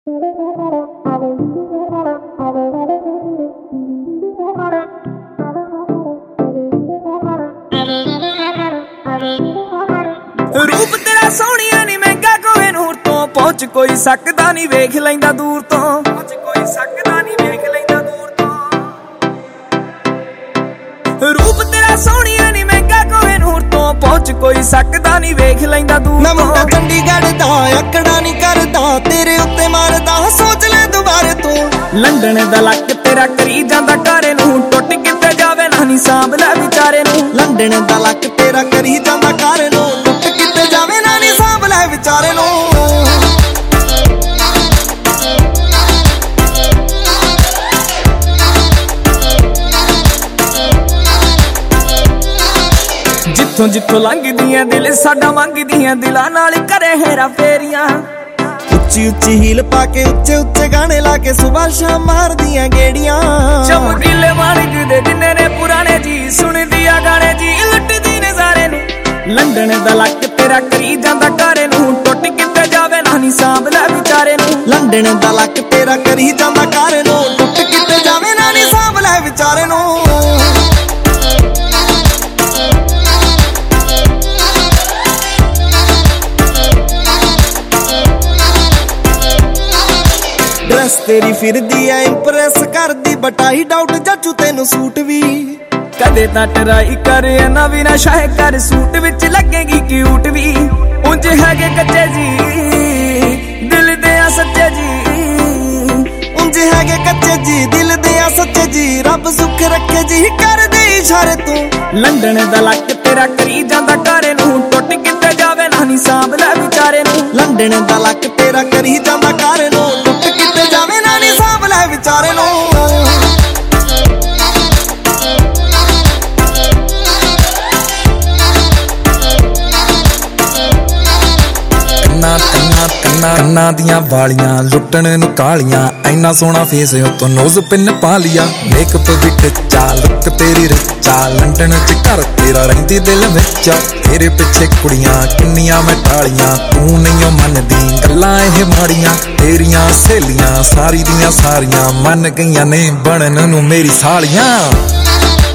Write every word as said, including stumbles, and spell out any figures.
रूप तेरा सोहणिया नी महंगा कोई नूर तो पहुंच कोई सकदा नी वेख लैंदा दूर तो पहुंच कोई सकदा नी वेख लैंदा दूर तो रूप तेरा सोहणिया नी महंगा कोई नूर तो पहुंच कोई सकदा नी वेख लैंदा दूर तो मुंडा चंडीगढ़ दा अकड़ा नी करदा तेरे उत्ते मारदा सोच ले दुबारे तू लंडन दा लक तेरा करी जांदा कारे नूं टुट किते जावे ना नी सांभ ले विचारे नूं लंडन दा लक तेरा करी जांदा कारे नूं टुट किते जावे ना नी सांभ ले विचारे नूं जिथों जिथों लंघदियां दिल साडा मंगदियां दिलां नाल करे हेरा फेरियां उच्ची उच्ची हील पाके उच्चे उच्चे गाने लाके सुबह शाम मार दियां गेड़ियां चमकीले मालिक दे जिन्ने ने पुराने जी सुन दिया गाने जी लुटदी ने सारे ने लंडन दा लक तेरा करी जांदा कारे नूं टुट किते जावे ना नी सांभ ले विचारे नूं लंडन दा लक तेरा करी जांदा कारे नूं टुट किते जावे ना नी सांभ ले विचारे नूं ड्रेस तेरी फिरदी है इंप्रेस करदी बटाई डाउट जचू तेनू सूट भी कदे तां ट्राई कर ना भी ना शाय कर सूट विच लगेगी क्यूट भी उंज हैगे कच्चे जी दिल दे आ सच्चे जी उंज हैगे कच्चे जी दिल दे आ सच्चे जी रब सुख रखे जी कर दे इशारे तू लंडन दा लक तेरा करी जांदा कारे नूं टुट किते जावे ना नी सांभ ले विचारे नूं लंडन दा लक तेरा करी जांदा कारे नूं टुट किते जावे ना नी सांभ ले विचारे नूं ਕੰਨਾਂ ਦੀਆਂ ਵਾਲੀਆਂ ਲੁੱਟਣ ਨੂੰ ਕਾਲੀਆਂ ਐਨਾ ਸੋਹਣਾ ਫੇਸ ਉਤੋਂ ਨੋਜ਼ ਪਿੰਨ ਪਾ ਲਿਆ ਮੇਕਅਪ ਵੀ ਟਿੱਚਾ ਲੁੱਕ ਤੇਰੀ ਰਿਚਾ ਲੰਡਨ ਚ ਘਰ ਤੇਰਾ ਰਹਿੰਦੀ ਦਿਲ ਵਿੱਚ ਤੇਰੇ ਪਿੱਛੇ ਕੁੜੀਆਂ ਕਿੰਨੀਆਂ ਮੈਂ ਟਾਲੀਆਂ ਤੂੰ ਨਹੀਂ ਮੰਨਦੀ ਗੱਲਾਂ ਇਹ ਮਾੜੀਆਂ ਤੇਰੀਆਂ ਸਹੇਲੀਆਂ ਸਾਰੀ ਦੀਆਂ ਸਾਰੀਆਂ ਮੰਨ ਗਈਆਂ ਨੇ ਬਣਨ ਨੂੰ ਮੇਰੀ ਸਾਲੀਆਂ।